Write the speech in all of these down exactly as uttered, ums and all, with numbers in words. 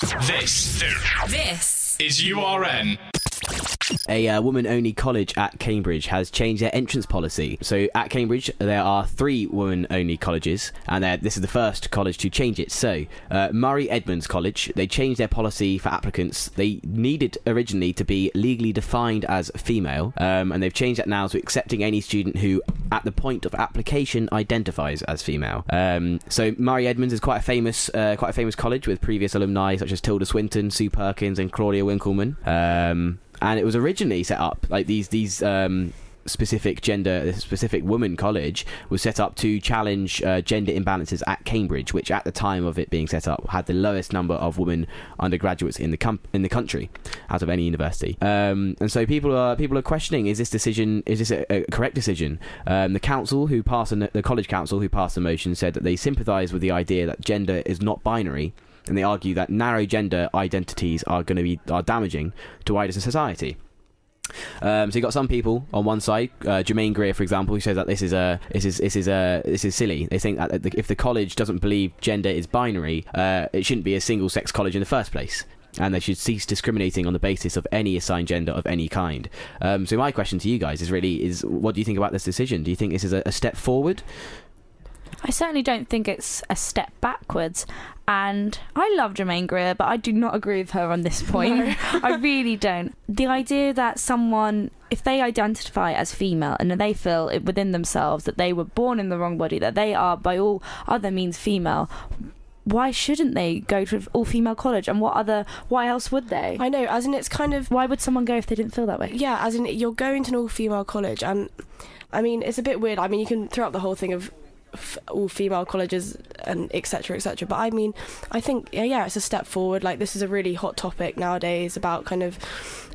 This, this is U R N. A uh, woman-only college at Cambridge has changed their entrance policy. So at Cambridge, there are three women-only colleges, and this is the first college to change it. So uh, Murray Edmonds College, they changed their policy for applicants. They needed originally to be legally defined as female, um, and they've changed that now to accepting any student who, at the point of application, identifies as female. Um, so Murray Edmonds is quite a famous, uh, quite a famous college with previous alumni such as Tilda Swinton, Sue Perkins, and Claudia Winkleman. Um, And it was originally set up, like these these um, specific gender, this specific woman college was set up to challenge uh, gender imbalances at Cambridge, which at the time of it being set up had the lowest number of women undergraduates in the com- in the country out of any university. Um, and so people are people are questioning: is this decision is this a, a correct decision? Um, the council who passed the, the college council who passed the motion said that they sympathise with the idea that gender is not binary. And they argue that narrow gender identities are going to be are damaging to wider society. Um, so you got some people on one side, uh, Jermaine Greer, for example, who says that this is a this is this is a this is silly. They think that if the college doesn't believe gender is binary, uh, it shouldn't be a single-sex college in the first place, and they should cease discriminating on the basis of any assigned gender of any kind. Um, so my question to you guys is really is what do you think about this decision? Do you think this is a, a step forward? I certainly don't think it's a step backwards, and I love Jermaine Greer, but I do not agree with her on this point. No. I really don't. The idea that someone, if they identify as female and they feel it within themselves that they were born in the wrong body, that they are by all other means female, why shouldn't they go to an all-female college? And what other, why else would they? I know, as in it's kind of... Why would someone go if they didn't feel that way? Yeah, as in you're going to an all-female college, and I mean, it's a bit weird. I mean, you can throw out the whole thing of f- all female colleges and et cetera, et cetera. But I mean, I think, yeah, yeah, it's a step forward. Like, this is a really hot topic nowadays about kind of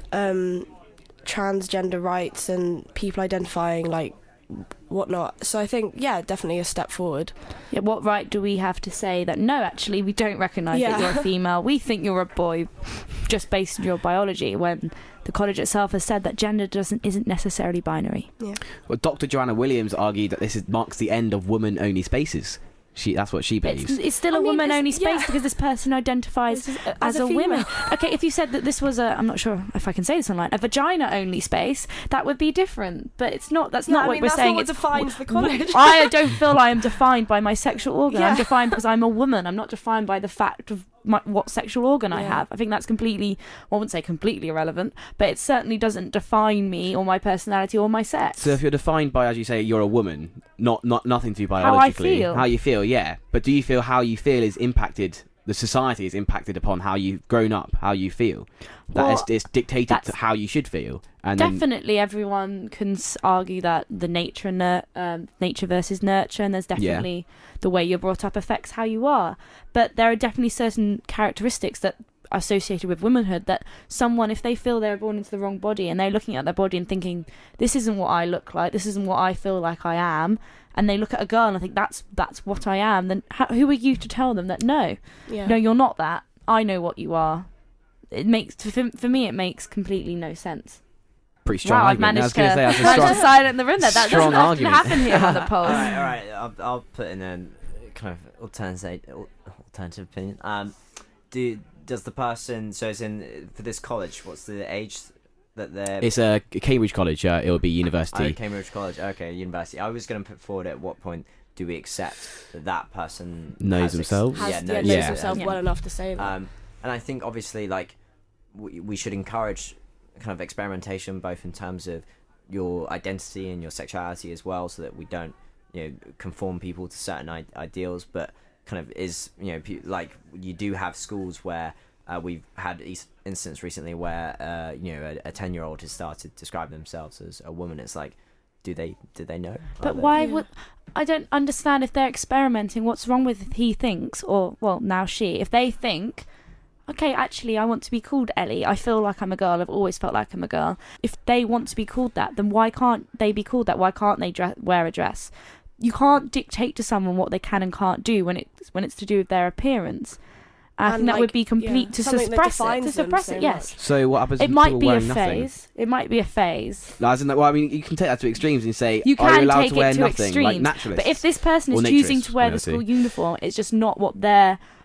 um, transgender rights and people identifying, like, whatnot. So I think, yeah, definitely a step forward. Yeah, what right do we have to say that, no, actually, we don't recognise yeah. that you're a female, we think you're a boy just based on your biology, when the college itself has said that gender doesn't isn't necessarily binary. Yeah. Well, Doctor Joanna Williams argued that this is, marks the end of woman-only spaces. She, that's what she believes. It's, it's still I a mean, woman-only space yeah. because this person identifies as, as, as a, a woman. female. Okay, if you said that this was a, I'm not sure if I can say this online, a vagina-only space, that would be different. But it's not. That's No, not I what mean, we're that's saying. not what It's defines the college. I don't feel I am defined by my sexual organ. Yeah. I'm defined because I'm a woman. I'm not defined by the fact of my, what sexual organ I Yeah. have. I think that's completely, well, I wouldn't say completely irrelevant, but it certainly doesn't define me or my personality or my sex. So if you're defined by, as you say, you're a woman, not not nothing to do How I biologically, feel. how you feel, yeah. But do you feel how you feel is impacted? The society is impacted upon how you've grown up, how you feel. That Well, is it's dictated that's- to how you should feel. And then, Definitely, everyone can s- argue that the nature and nur- um, nature versus nurture, and there's definitely the way you're brought up affects how you are. But there are definitely certain characteristics that are associated with womanhood that someone, if they feel they're born into the wrong body and they're looking at their body and thinking, this isn't what I look like, this isn't what I feel like I am, and they look at a girl and I think that's that's what I am, then how, who are you to tell them that no, Yeah. no, you're not that. I know what you are. It makes for, for me, it makes completely no sense. pretty strong Wow, I've argument. I was managed going to, to say that's a managed strong, to silent the room there. That strong doesn't often argument. happen here on the polls. all right, all right. I'll, I'll put in a kind of alternative alternative opinion. Um, do does the person so it's in for this college? What's the age that they're? It's a Cambridge College. Uh, it will be university. Oh, Cambridge College. Okay, university. I was going to put forward at what point do we accept that that person Knows has ex- themselves? Has, yeah, yeah, knows, knows Yeah. himself Yeah. well enough to say that. Um, and I think obviously like we, we should encourage kind of experimentation both in terms of your identity and your sexuality as well, so that we don't you know conform people to certain I- ideals, but kind of is you know pe- like you do have schools where uh, we've had e- instance recently where uh, you know a ten year old has started to describe themselves as a woman. It's like, do they do they know? But Are they- why Yeah. would... I don't understand if they're experimenting. What's wrong with if he thinks, or, well, now she, if they think, okay, actually, I want to be called Ellie. I feel like I'm a girl. I've always felt like I'm a girl. If they want to be called that, then why can't they be called that? Why can't they dress, wear a dress? You can't dictate to someone what they can and can't do when it's when it's to do with their appearance. I And, think that like, would be complete yeah, to something that suppress it. defines To them suppress so it, yes. So what happens? It if might people be a wearing nothing? phase. It might be a phase. No, as in, like, well, I mean, you can take that to extremes and say, You are you can allowed take to wear it to nothing, extremes, like naturalists? but if this person Or is choosing naturists, to wear one the of the school two. uniform, it's just not what their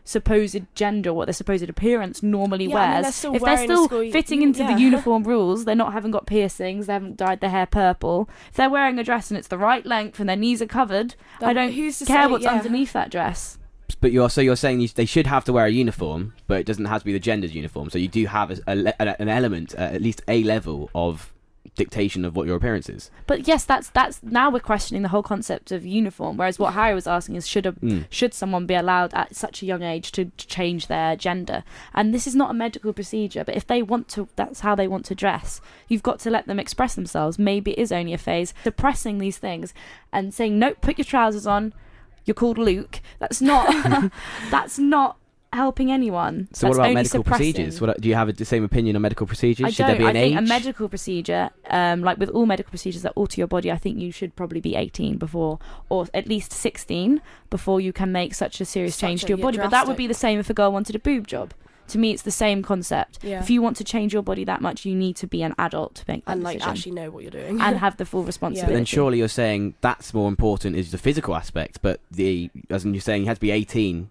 supposed gender, what their supposed appearance normally Yeah, I mean, wears. they're still If they're wearing a still school- fitting into yeah. the uniform rules, they're not having got piercings, they haven't dyed their hair purple. If they're wearing a dress and it's the right length and their knees are covered, Then I don't who's to care say- what's yeah. underneath that dress. But you're so you're saying you, they should have to wear a uniform, but it doesn't have to be the gender's uniform. So you do have a, a, le- an element, uh, at least a level of dictation of what your appearance is. But yes, that's that's now we're questioning the whole concept of uniform. Whereas what Harry was asking is should a Mm. should someone be allowed at such a young age to, to change their gender? And this is not a medical procedure, but if they want to, that's how they want to dress. You've got to let them express themselves. Maybe it is only a phase. Suppressing these things and saying no, put your trousers on. You're called Luke. That's not. that's not. helping anyone. So That's what about only medical suppressing. procedures? What, do you have the same opinion on medical procedures? I Should don't. there be an I think age? a medical procedure, um, like with all medical procedures that alter your body, I think you should probably be eighteen before, or at least sixteen before you can make such a serious Such change a- to your yeah, body. But that would drastic. be the same if a girl wanted a boob job. To me, it's the same concept. Yeah. If you want to change your body that much, you need to be an adult to make that and like decision. actually know what you're doing. and have the full But responsibility. then surely you're saying that's more important is the physical aspect, but the as in you're saying you have to be eighteen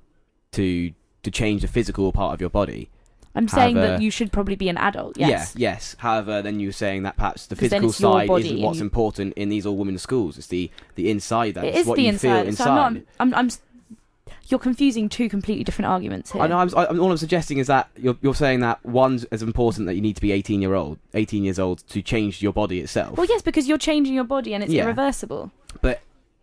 to to change the physical part of your body. I'm saying However- that you should probably be an adult. Yes. Yeah, yes. However, then you're saying that perhaps the 'Cause then physical it's your side body isn't and what's you- important in these all women's schools. It's the the inside that It it's is what the you inside. feel inside. So I'm not. I'm. I'm. s- You're confusing two completely different arguments here. I know. I'm, I, all I'm suggesting is that you're you're saying that one's as important that you need to be eighteen year old, eighteen years old to change your body itself. Well, yes, because you're changing your body and it's Yeah. irreversible. But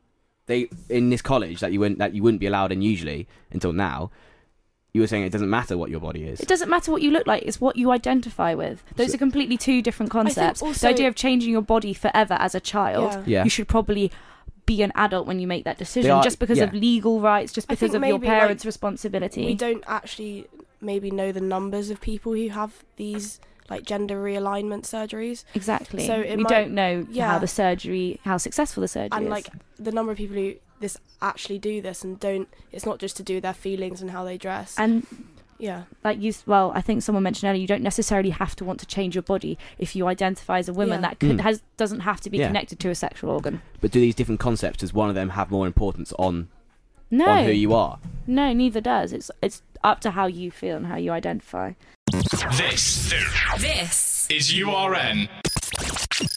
they in this college that you wouldn't that you wouldn't be allowed in usually until now. You were saying it doesn't matter what your body is. It doesn't matter what you look like; it's what you identify with. Those So- are completely two different concepts. also- the idea of changing your body forever as a child, Yeah. Yeah. you should probably be an adult when you make that decision, They are- just because yeah. of legal rights, just I because think of your maybe, parents' like, responsibility. we don't actually maybe know the numbers of people who have these like gender realignment surgeries, Exactly. So it we might- don't know yeah. how the surgery, how successful the surgery and is. like the number of people who this actually do this and don't. It's not just to do with their feelings and how they dress. and yeah, like you, s- well, I think someone mentioned earlier, you don't necessarily have to want to change your body if you identify as a woman. Yeah. That could, Mm. has doesn't have to be Yeah. connected to a sexual organ. But do these different concepts, does one of them have more importance on No, on who you are? no, neither does. It's it's up to how you feel and how you identify. This, this is U R N.